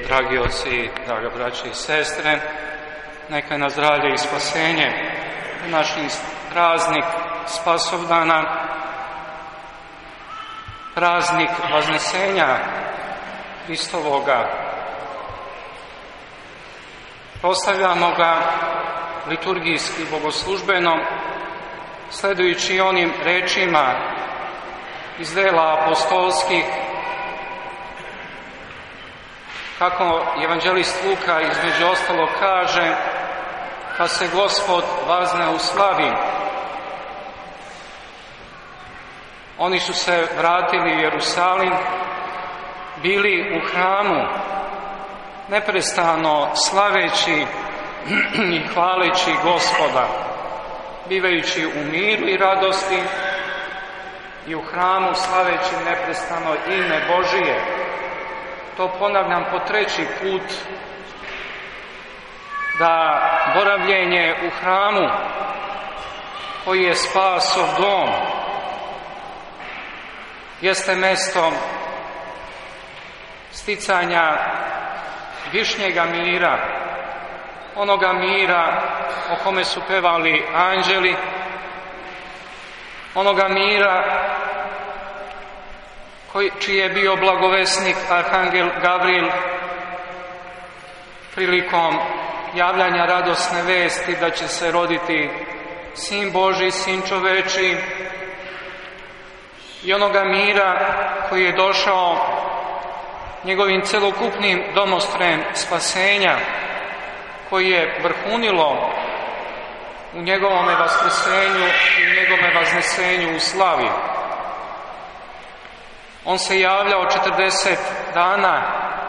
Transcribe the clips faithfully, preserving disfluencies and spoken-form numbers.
dragi oci, draga braće i sestre, neka je na zdravlje i spasenje današnji praznik Spasovdana, praznik Vaznesenja Hristovoga. Proslavljamo ga liturgijski, bogoslužbeno, sledujući onim rečima iz dela apostolskih, kako evanđelist Luka između ostalog kaže: kad se Gospod vazne u slavi. Oni su se vratili u Jerusalim, bili u hramu, neprestano slaveći i hvaleći Gospoda, bivajući u miru i radosti i u hramu slaveći neprestano ime Božije. To ponavljam po treći put, da boravljenje u hramu, koji je spasov dom, jeste mesto sticanja višnjega mira, onoga mira o kome su pevali anđeli, onoga mira koji, čiji je bio blagovesnik arhangel Gavril prilikom javljanja radosne vesti da će se roditi Sin Božji, Sin čoveči, i onoga mira koji je došao njegovim celokupnim domostrojem spasenja, koji je vrhunilo u njegovome vaskrsenju i u njegovome vaznesenju u slavi. On se javljao četrdeset dana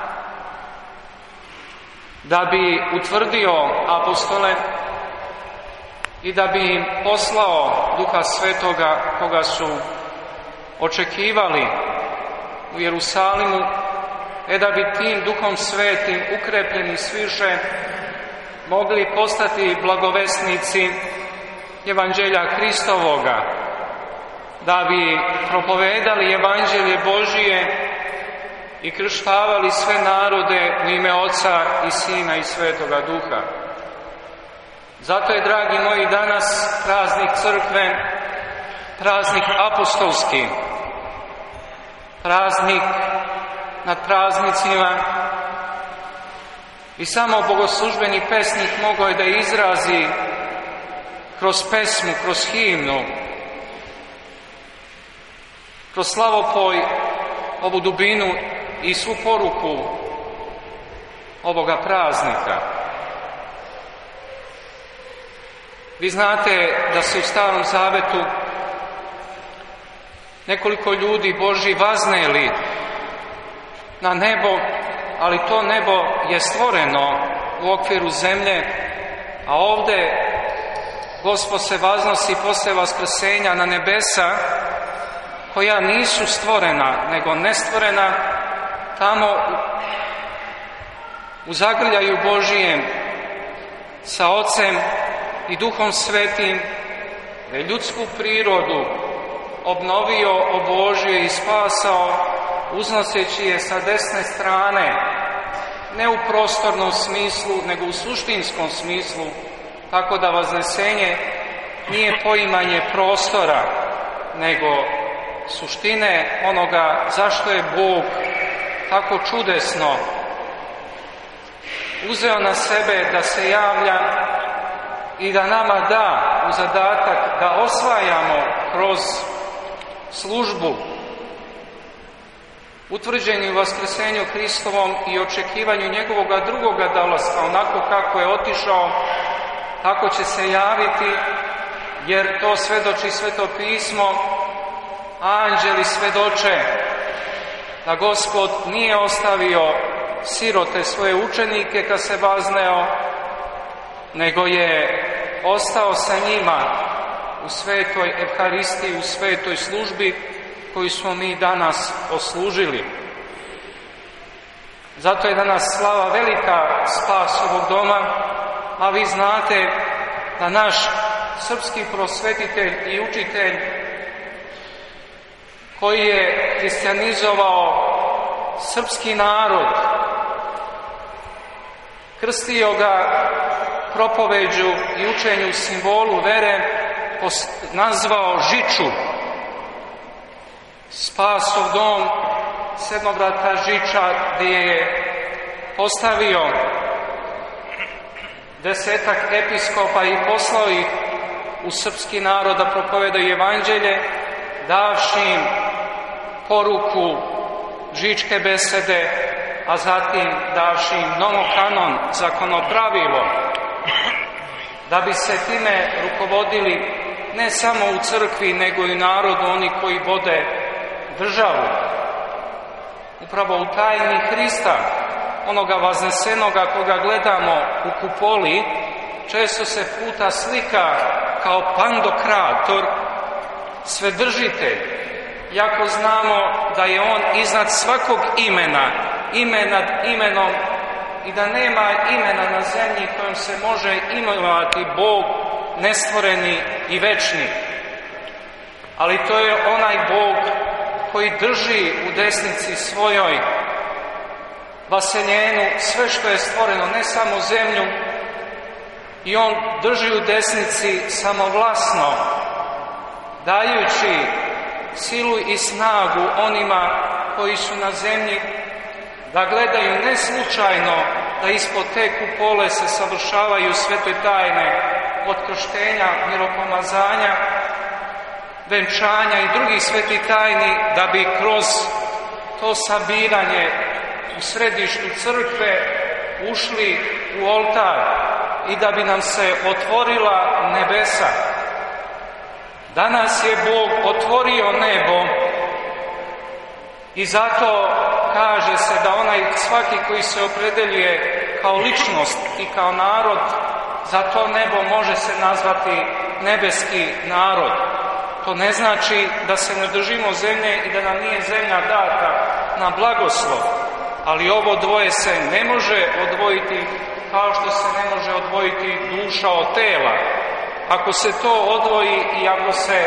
da bi utvrdio apostole i da bi im poslao Duha Svetoga koga su očekivali u Jerusalimu, e da bi tim Duhom Svetim ukrepljeni sviše mogli postati blagovesnici Evanđelja Hristovoga, da bi propovedali Evanđelje Božije i krštavali sve narode u ime Oca i Sina i Svetoga Duha. Zato je, dragi moji, danas praznik crkve, praznik apostolski, praznik nad praznicima, i samo bogoslužbeni pesnik mogao je da izrazi kroz pesmu, kroz himnu, kroz slavopoj ovu dubinu i svu poruku ovoga praznika. Vi znate da se u Starom Zavetu nekoliko ljudi Božji vazneli na nebo, ali to nebo je stvoreno u okviru zemlje, a ovdje Gospod se vaznosi posle vaskrsenja na nebesa, koja nisu stvorena, nego nestvorena, tamo u zagrljaju Božijem sa Ocem i Duhom Svetim, je ljudsku prirodu obnovio, obožio i spasao, uznoseći je sa desne strane, ne u prostornom smislu, nego u suštinskom smislu, tako da vaznesenje nije poimanje prostora, nego suštine onoga zašto je Bog tako čudesno uzeo na sebe da se javlja i da nama da u zadatak da osvajamo kroz službu, utvrđeni u vaskrsenju Hristovom i očekivanju njegovoga drugoga dolaska, onako kako je otišao, tako će se javiti, jer to svedoči Sveto pismo. Anđeli svedoče da Gospod nije ostavio sirote svoje učenike kad se vazneo, nego je ostao sa njima u svetoj Evharistiji, u svetoj službi koju smo mi danas oslužili. Zato je danas slava velika spas ovog doma, a vi znate da naš srpski prosvetitelj i učitelj, koji je hrišćanizovao srpski narod, krstio ga propoveđu i učenju simbolu vere, nazvao žiču. Spasov dom, sedmovrata žiča, gdje je postavio desetak episkopa i poslao ih u srpski narod da propovedaju evanđelje, davši im poruku žičke besede, a zatim davši im nomokanon, zakonopravilo, da bi se time rukovodili ne samo u crkvi, nego i u narodu oni koji vode državu. Upravo u tajni Hrista, onoga vaznesenoga koga gledamo u kupoli, često se puta slika kao pandokrator, svedržitelj, iako znamo da je on iznad svakog imena, ime nad imenom, i da nema imena na zemlji kojom se može imenovati Bog nestvoreni i večni. Ali to je onaj Bog koji drži u desnici svojoj vaseljenu sve što je stvoreno, ne samo zemlju, i on drži u desnici samovlasno, dajući silu i snagu onima koji su na zemlji, da gledaju ne slučajno da ispod te kupole se savršavaju svete tajne od krštenja, miropomazanja, venčanja i drugih svetih tajni, da bi kroz to sabiranje u središtu crkve ušli u oltar i da bi nam se otvorila nebesa. Danas je Bog otvorio nebo i zato kaže se da onaj svaki koji se opredeljuje kao ličnost i kao narod, za to nebo može se nazvati nebeski narod. To ne znači da se ne držimo zemlje i da nam nije zemlja data na blagoslov, ali ovo dvoje se ne može odvojiti kao što se ne može odvojiti duša od tela. Ako se to odvoji i ako se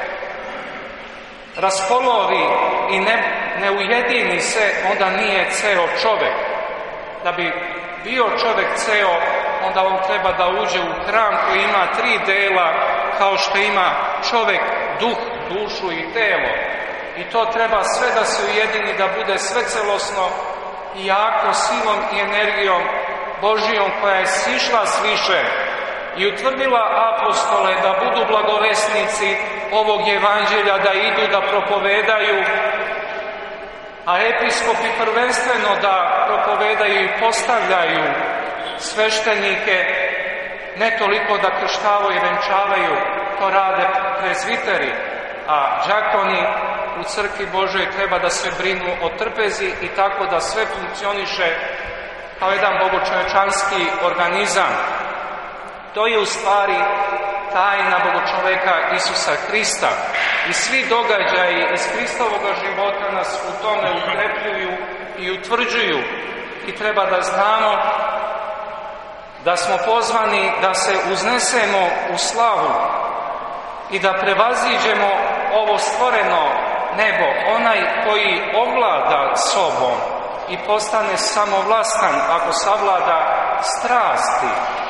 raspolovi i ne, ne ujedini se, onda nije ceo čovjek. Da bi bio čovjek ceo, onda on treba da uđe u hram koji ima tri dela, kao što ima čovjek duh, dušu i telo. I to treba sve da se ujedini, da bude sve celosno i jako silom i energijom Božijom koja je sišla sviše i utvrdila apostole da budu blagovesnici ovog evanđelja, da idu da propovedaju, a episkopi prvenstveno da propovedaju i postavljaju sveštenike, ne toliko da krštavaju i venčavaju, to rade prezviteri, a đakoni u crkvi Božoj treba da se brinu o trpezi i tako da sve funkcioniše kao jedan bogočovečanski organizam. To je u stvari tajna bogočoveka Isusa Hrista i svi događaji iz Hristovoga života nas u tome ukrepljuju i utvrđuju i treba da znamo da smo pozvani da se uznesemo u slavu i da prevaziđemo ovo stvoreno nebo, onaj koji ovlada sobom i postane samovlastan ako savlada strasti.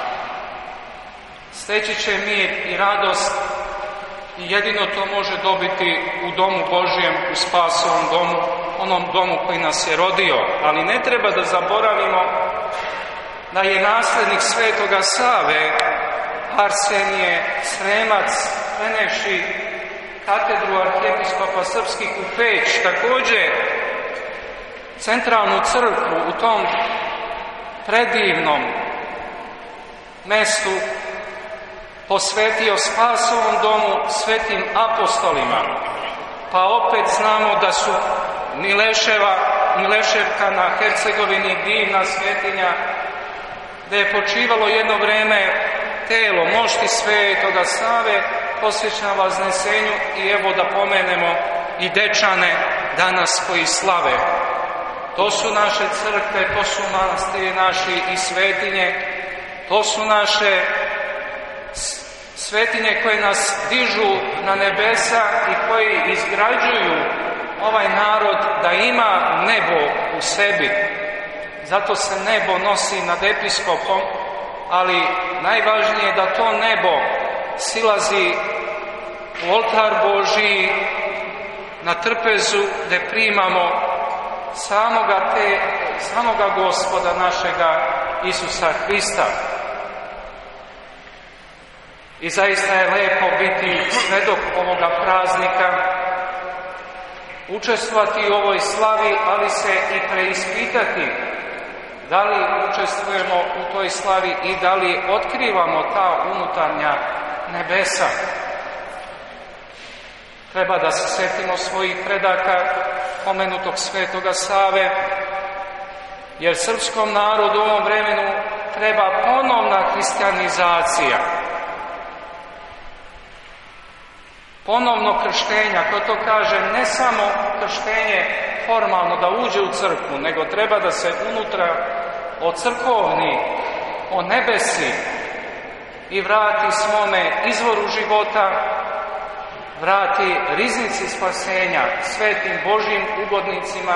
Steći će mir i radost i jedino to može dobiti u domu Božijem, u spasovom domu, onom domu koji nas je rodio. Ali ne treba da zaboravimo da je nasljednik Svetoga Save, Arsenije Sremac, prenevši katedru arhijepiskopa srpskih u Peć, također centralnu crkvu u tom predivnom mestu posvetio spasovom domu svetim apostolima. Pa opet znamo da su Mileševa, Mileševka na Hercegovini, divna svetinja, gdje je počivalo jedno vreme telo mošti Svetoga Save, posvećena Vaznesenju, i evo da pomenemo i Dečane danas koji slave. To su naše crkve, to su manastiri naši i svetinje, to su naše svetinje koje nas dižu na nebesa i koji izgrađuju ovaj narod da ima nebo u sebi. zato se nebo nosi nad episkopom, ali najvažnije je da to nebo silazi u oltar Božiji na trpezu gdje primamo samoga, te, samoga Gospoda našega Isusa Hrista. I zaista je lijepo biti svedok ovoga praznika, učestvovati u ovoj slavi, ali se i preispitati da li učestvujemo u toj slavi i da li otkrivamo ta unutarnja nebesa. Treba da se sjetimo svojih predaka, pomenutog svetoga Save, jer srpskom narodu u ovom vremenu treba ponovna hrišćanizacija. Ponovno krštenje, ako to kaže, ne samo krštenje formalno da uđe u crkvu, nego treba da se unutra ocrkovni, o nebesi i vrati svome izvoru života, vrati riznici spasenja, svetim Božjim ugodnicima,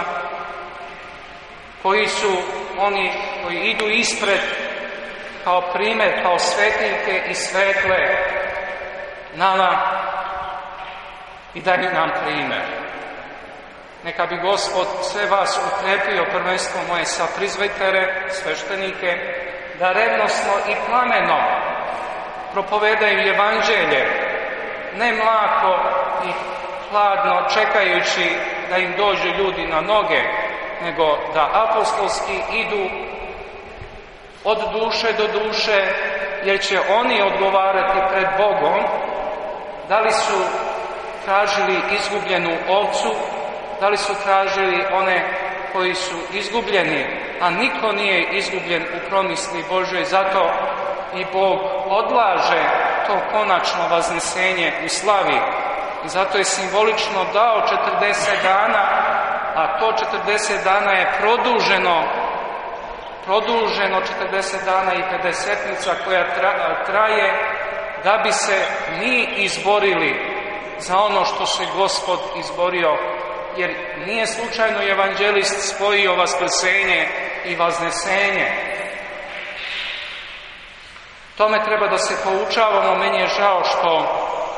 koji su oni koji idu ispred kao primjer, kao svetiljke i svetle nama i daju nam primjer. Neka bi Gospod sve vas ukrepio, prvenstvo moje saprizvetere, sveštenike, da revnosno i plameno propovedaju evanđelje, ne mlako i hladno čekajući da im dođu ljudi na noge, nego da apostolski idu od duše do duše, jer će oni odgovarati pred Bogom da li su tražili izgubljenu ovcu, da li su tražili one koji su izgubljeni, a niko nije izgubljen u promisli Božoj, zato i Bog odlaže to konačno vaznesenje u slavi. I zato je simbolično dao četrdeset dana, a to četrdeset dana je produženo, produženo četrdeset dana i pedesetnica koja traje, da bi se mi izborili za ono što se Gospod izborio, jer nije slučajno evanđelist spojio vaskrsenje i vaznesenje. Tome treba da se poučavamo. Meni je žao što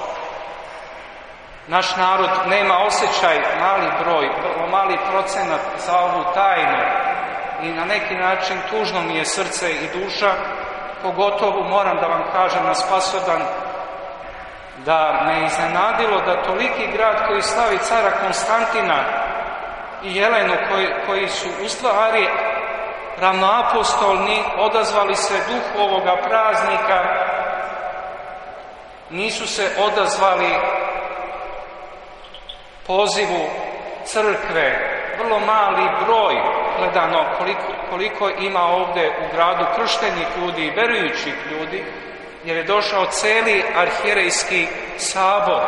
naš narod nema osjećaj, mali broj, mali procenat za ovu tajnu i na neki način tužno mi je srce i duša, pogotovo moram da vam kažem na Spasodan, da me iznenadilo da toliki grad koji slavi cara Konstantina i Jelenu, koji, koji su u stvari ravnoapostolni, odazvali se duhu ovoga praznika, nisu se odazvali pozivu crkve. Vrlo mali broj, gledano koliko, koliko ima ovdje u gradu krštenih ljudi i verujućih ljudi, jer je došao cijeli arhijerejski sabor.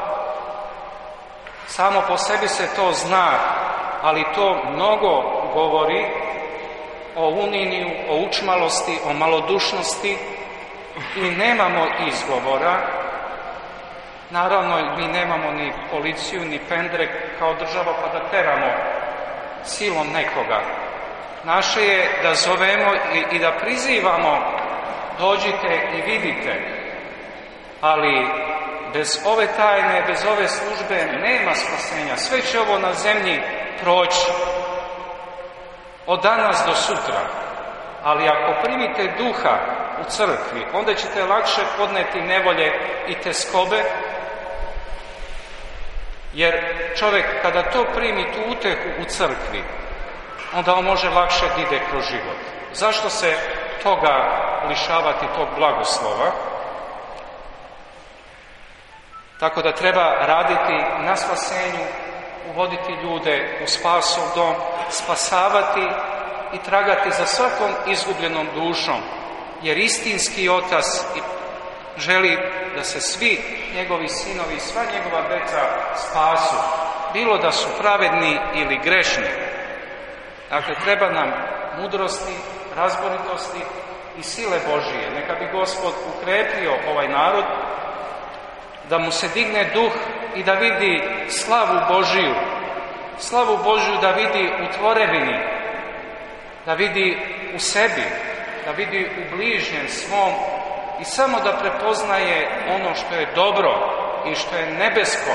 Samo po sebi se to zna, ali to mnogo govori o uniniju, o učmalosti, o malodušnosti i nemamo izgovora. Naravno, mi nemamo ni policiju, ni pendrek kao država pa da teramo silom nekoga. Naše je da zovemo i, i da prizivamo: dođite i vidite. Ali bez ove tajne, bez ove službe nema spasenja. Sve će ovo na zemlji proći od danas do sutra. Ali ako primite duha u crkvi, onda ćete lakše podneti nevolje i teskobe, jer čovjek kada to primi, tu utehu u crkvi, onda on može lakše da ide kroz život. Zašto se toga lišavati, tog blagoslova? Tako da treba raditi na spasenju, uvoditi ljude u spasov dom, spasavati i tragati za svakom izgubljenom dušom, jer istinski otac želi da se svi njegovi sinovi, sva njegova deca spasu, bilo da su pravedni ili grešni. Dakle, treba nam mudrosti, razboritosti i sile Božije. Neka bi Gospod ukrepio ovaj narod, da mu se digne duh i da vidi slavu Božiju, slavu Božiju da vidi u tvorevini, da vidi u sebi, da vidi u bližnjem svom i samo da prepoznaje ono što je dobro i što je nebesko.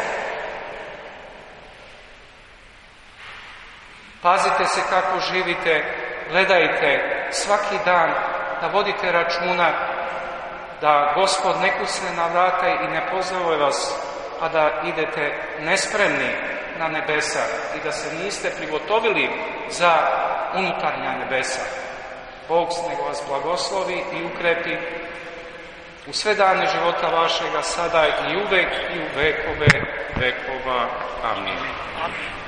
Pazite se kako živite, gledajte svaki dan, da vodite računa da Gospod ne kucne na vrata i ne pozove vas, a da idete nespremni na nebesa i da se niste prigotovili za unutarnja nebesa. Bog nego vas blagoslovi i ukrepi u sve dane života vašega, sada i uvek i u vekove vekova. Amin.